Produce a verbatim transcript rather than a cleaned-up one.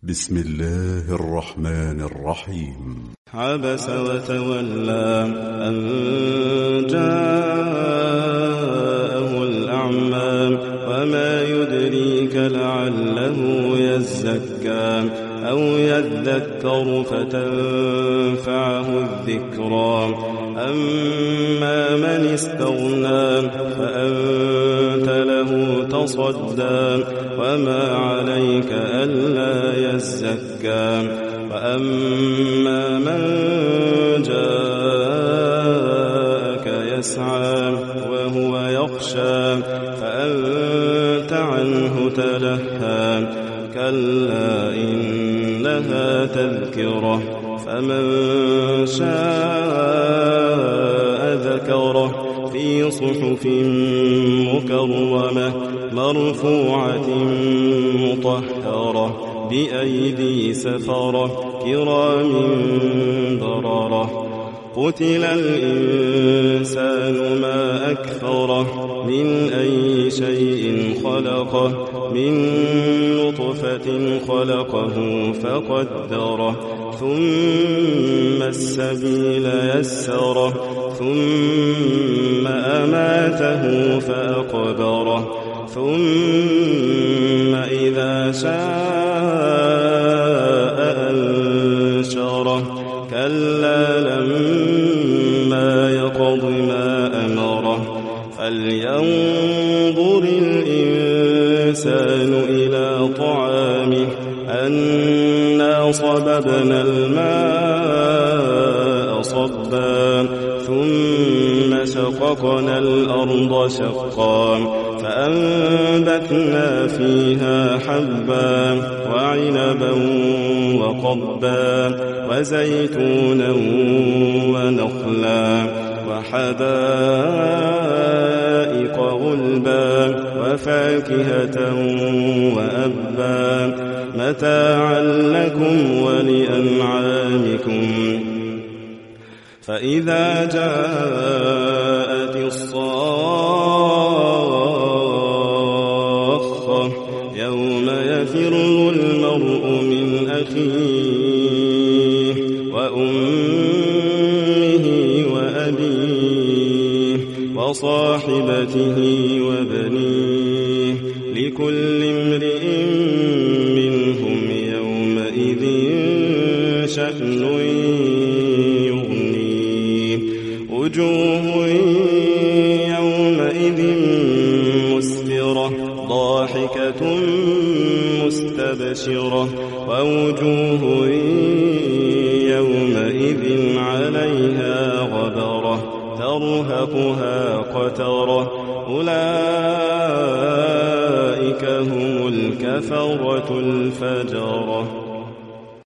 بسم الله الرحمن الرحيم. عبس وتولى أن جاءه الأعمى وما يدريك لعله يزكى أو يذكر فتنفعه الذكرى. أما من استغنى فأنت له تصدى وما عليك ألا يزكى. وأما من جاءك يسعى وهو يخشى فأنت عنه تلهى. كلا إنها تذكرة فمن شاء ذكره في صحف مكرمة مرفوعة مطهرة بأيدي سفرة كرام بررة. قتل الإنسان ما أكفره من أي شيء خلقه من نطفة خلقه فقدره ثم السبيل يسره ثم أماته فأقبره ثم إذا شاء أنشره. كلا لما يقض ما أمره. فلينظر الإنسان إلى طعامه أنا صببنا الماء صبا ثم شققنا الأرض شقا فأنبتنا فيها حبا وعنبا وقبا وزيتونا ونخلا وحدائق غلبا وفاكهة وأبا متاعا لكم ولأنعامكم. فإذا جاءت الصاخة يوم يفر المرء من أخيه وأمه وأبيه وصاحبته وبنيه لكل امرئ منهم يومئذ شأن يغنيه. وجوه يومئذ مسفرة ضاحكة مستبشرة ووجوه يومئذ عليها غبرة ترهقها قترة. أولئك هم الكفرة الفجرة.